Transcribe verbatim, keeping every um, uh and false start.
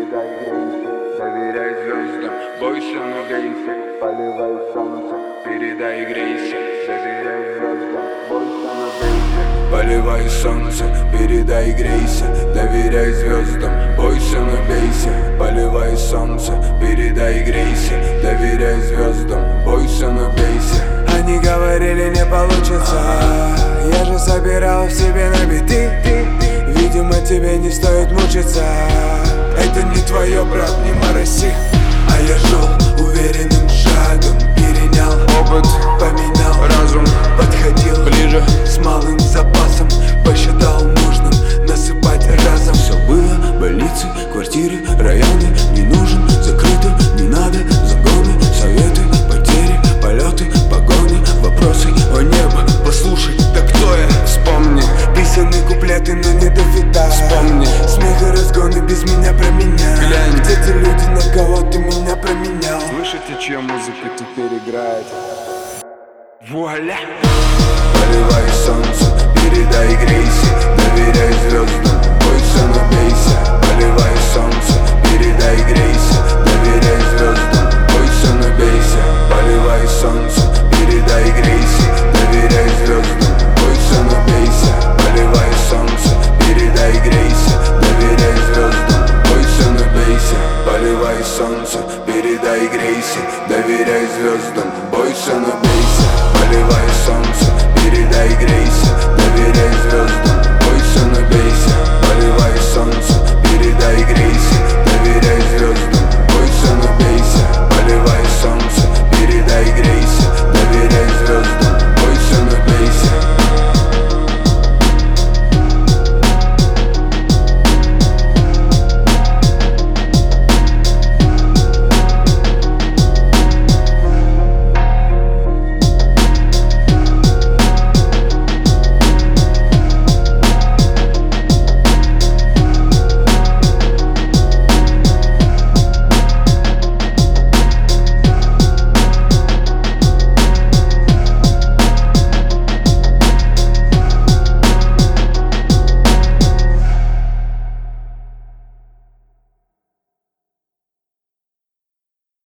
передай грейся, доверяй звездам, бойся, но грейся, поливай солнце, передай грейся, доверяй звездам, бойся, но грейся. Поливай солнце, передай грейся, доверяй звездам, бойся, но бейся. Поливай солнце, передай грейся, доверяй звездам, бойся, но бейся. Они говорили, не получится, я же собирал в себе на биты. Видимо, тебе не стоит мучиться, это не твое, брат, не мороси. А я шел уверенным шагом, перенял Опыт, поменял разум, подходил ближе, с малым запасом, посчитал нужным насыпать разом. Все было, больницы, квартиры, районы, не нужен, закрыто, не надо, загоны, советы, потери, полеты, погони, вопросы о небо. Послушай, да кто я? вспомни, Писаны куплеты, но не до фита. вспомни, Смех и разгоны без меня про меня. глянь, Где те люди, на кого ты меня променял? слышите, чья музыка теперь играет? Вуаля! Поливай солнце, передай грейся, доверяй звездам, бойся, но бейся. Поливай солнце, передай грейся, доверяй звездам, бойся, но бейся. Поливай солнце, передай грейся, доверяй звездам, бойся, но бейся. Поливай солнце, передай грейся, доверяй звездам, бойся, но бейся. Поливай солнце, передай грейся, доверяй звездам,